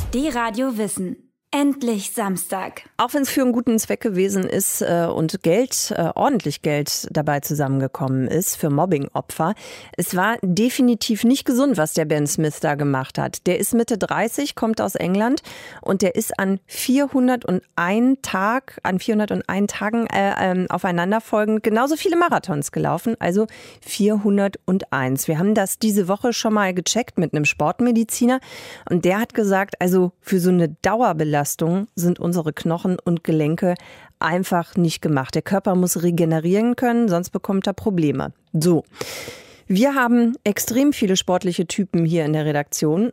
Die Radio Wissen. Endlich Samstag. Auch wenn es für einen guten Zweck gewesen ist und ordentlich Geld dabei zusammengekommen ist für Mobbing-Opfer, es war definitiv nicht gesund, was der Ben Smith da gemacht hat. Der ist Mitte 30, kommt aus England und der ist an 401 Tagen aufeinanderfolgend genauso viele Marathons gelaufen, also 401. Wir haben das diese Woche schon mal gecheckt mit einem Sportmediziner und der hat gesagt, also für so eine Dauerbelastung sind unsere Knochen und Gelenke einfach nicht gemacht. Der Körper muss regenerieren können, sonst bekommt er Probleme. So, wir haben extrem viele sportliche Typen hier in der Redaktion.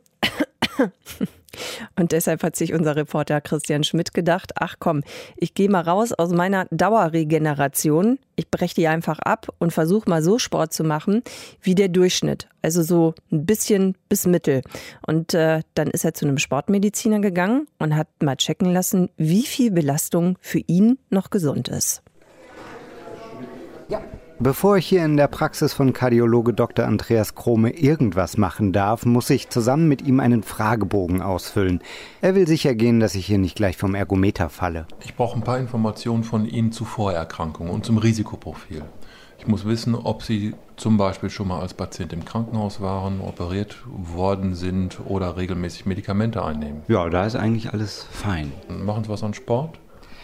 Und deshalb hat sich unser Reporter Christian Schmidt gedacht, ach komm, ich gehe mal raus aus meiner Dauerregeneration. Ich breche die einfach ab und versuche mal so Sport zu machen wie der Durchschnitt. Also so ein bisschen bis mittel. Und dann ist er zu einem Sportmediziner gegangen und hat mal checken lassen, wie viel Belastung für ihn noch gesund ist. Ja. Bevor ich hier in der Praxis von Kardiologe Dr. Andreas Krome irgendwas machen darf, muss ich zusammen mit ihm einen Fragebogen ausfüllen. Er will sicher gehen, dass ich hier nicht gleich vom Ergometer falle. Ich brauche ein paar Informationen von Ihnen zu Vorerkrankungen und zum Risikoprofil. Ich muss wissen, ob Sie zum Beispiel schon mal als Patient im Krankenhaus waren, operiert worden sind oder regelmäßig Medikamente einnehmen. Ja, da ist eigentlich alles fein. Machen Sie was an Sport?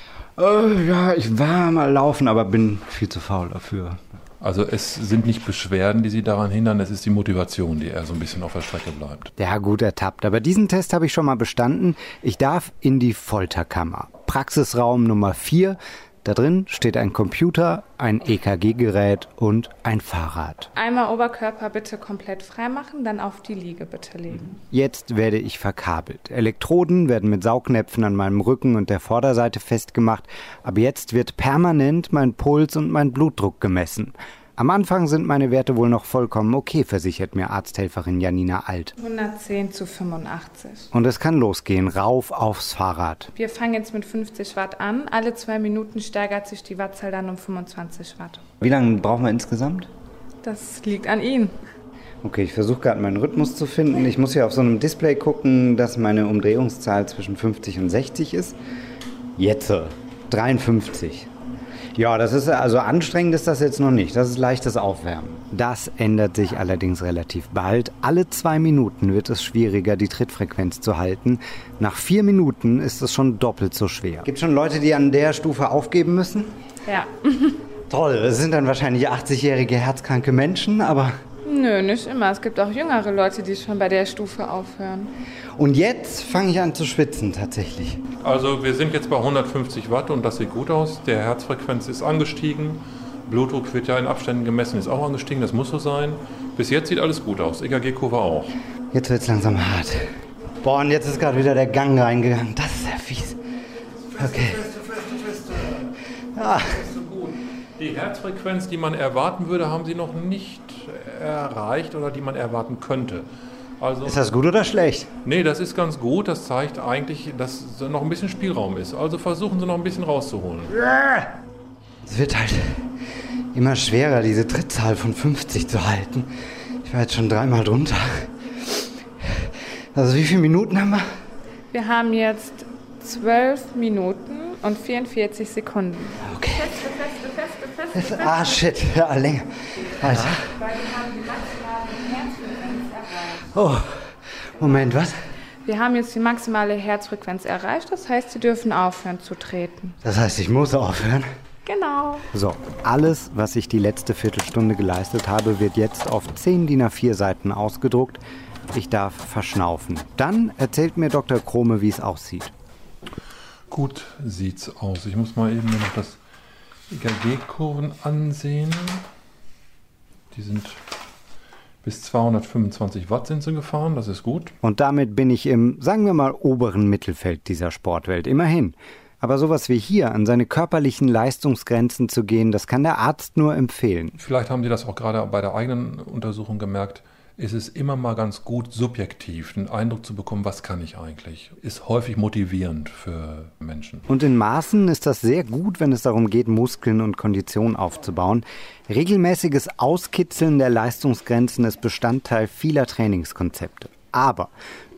Ja, ich war mal laufen, aber bin viel zu faul dafür. Also es sind nicht Beschwerden, die Sie daran hindern, es ist die Motivation, die eher so ein bisschen auf der Strecke bleibt. Ja, gut ertappt. Aber diesen Test habe ich schon mal bestanden. Ich darf in die Folterkammer. Praxisraum Nummer 4. Da drin steht ein Computer, ein EKG-Gerät und ein Fahrrad. Einmal Oberkörper bitte komplett frei machen, dann auf die Liege bitte legen. Jetzt werde ich verkabelt. Elektroden werden mit Saugnäpfen an meinem Rücken und der Vorderseite festgemacht. Ab jetzt wird permanent mein Puls und mein Blutdruck gemessen. Am Anfang sind meine Werte wohl noch vollkommen okay, versichert mir Arzthelferin Janina Alt. 110/85. Und es kann losgehen, rauf aufs Fahrrad. Wir fangen jetzt mit 50 Watt an. Alle 2 Minuten steigert sich die Wattzahl dann um 25 Watt. Wie lange brauchen wir insgesamt? Das liegt an Ihnen. Okay, ich versuche gerade meinen Rhythmus zu finden. Ich muss hier auf so einem Display gucken, dass meine Umdrehungszahl zwischen 50 und 60 ist. Jetzt 53. Ja, das ist also anstrengend ist das jetzt noch nicht. Das ist leichtes Aufwärmen. Das ändert sich allerdings relativ bald. Alle 2 Minuten wird es schwieriger, die Trittfrequenz zu halten. Nach 4 Minuten ist es schon doppelt so schwer. Gibt es schon Leute, die an der Stufe aufgeben müssen? Ja. Toll, das sind dann wahrscheinlich 80-jährige herzkranke Menschen, aber... Nö, nicht immer. Es gibt auch jüngere Leute, die schon bei der Stufe aufhören. Und jetzt fange ich an zu schwitzen tatsächlich. Also wir sind jetzt bei 150 Watt und das sieht gut aus. Der Herzfrequenz ist angestiegen. Blutdruck wird ja in Abständen gemessen, ist auch angestiegen. Das muss so sein. Bis jetzt sieht alles gut aus. EKG-Kurve auch. Jetzt wird es langsam hart. Boah, und jetzt ist gerade wieder der Gang reingegangen. Das ist ja fies. Okay. Feste. Ah. Die Herzfrequenz, die man erwarten würde, haben Sie noch nicht erreicht oder die man erwarten könnte. Also, ist das gut oder schlecht? Nee, das ist ganz gut. Das zeigt eigentlich, dass noch ein bisschen Spielraum ist. Also versuchen Sie noch ein bisschen rauszuholen. Es wird halt immer schwerer, diese Trittzahl von 50 zu halten. Ich war jetzt schon 3-mal drunter. Also wie viele Minuten haben wir? Wir haben jetzt 12 Minuten und 44 Sekunden. Okay. Feste. Ah, shit. Ja, länger. Alter. Weil wir haben die maximale Herzfrequenz erreicht. Oh, Moment, was? Wir haben jetzt die maximale Herzfrequenz erreicht. Das heißt, Sie dürfen aufhören zu treten. Das heißt, ich muss aufhören? Genau. So, alles, was ich die letzte Viertelstunde geleistet habe, wird jetzt auf 10 DIN A4 Seiten ausgedruckt. Ich darf verschnaufen. Dann erzählt mir Dr. Krome, wie es aussieht. Gut sieht's aus. Ich muss mal eben noch das EKG-Kurven ansehen. Die sind bis 225 Watt sind sie gefahren, das ist gut. Und damit bin ich im, sagen wir mal, oberen Mittelfeld dieser Sportwelt. Immerhin. Aber sowas wie hier, an seine körperlichen Leistungsgrenzen zu gehen, das kann der Arzt nur empfehlen. Vielleicht haben Sie das auch gerade bei der eigenen Untersuchung gemerkt. Es ist immer mal ganz gut, subjektiv den Eindruck zu bekommen, was kann ich eigentlich. Ist häufig motivierend für Menschen. Und in Maßen ist das sehr gut, wenn es darum geht, Muskeln und Kondition aufzubauen. Regelmäßiges Auskitzeln der Leistungsgrenzen ist Bestandteil vieler Trainingskonzepte. Aber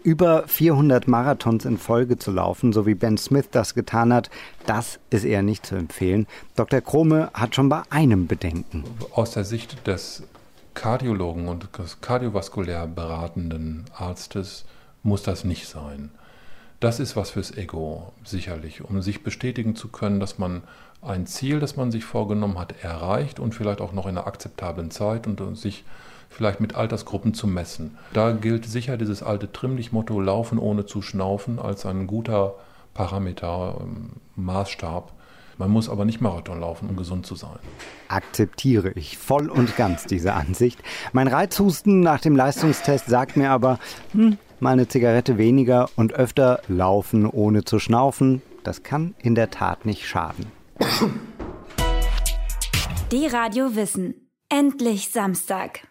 Über 400 Marathons in Folge zu laufen, so wie Ben Smith das getan hat, das ist eher nicht zu empfehlen. Dr. Krome hat schon bei einem Bedenken. Aus der Sicht des Kardiologen und des kardiovaskulär beratenden Arztes muss das nicht sein. Das ist was fürs Ego, sicherlich, um sich bestätigen zu können, dass man ein Ziel, das man sich vorgenommen hat, erreicht und vielleicht auch noch in einer akzeptablen Zeit und sich vielleicht mit Altersgruppen zu messen. Da gilt sicher dieses alte Trimmlich-Motto Laufen ohne zu schnaufen als ein guter Parameter, Maßstab. Man muss aber nicht Marathon laufen, um gesund zu sein. Akzeptiere ich voll und ganz diese Ansicht. Mein Reizhusten nach dem Leistungstest sagt mir aber, mal eine Zigarette weniger und öfter laufen ohne zu schnaufen, das kann in der Tat nicht schaden. Die Radio Wissen. Endlich Samstag.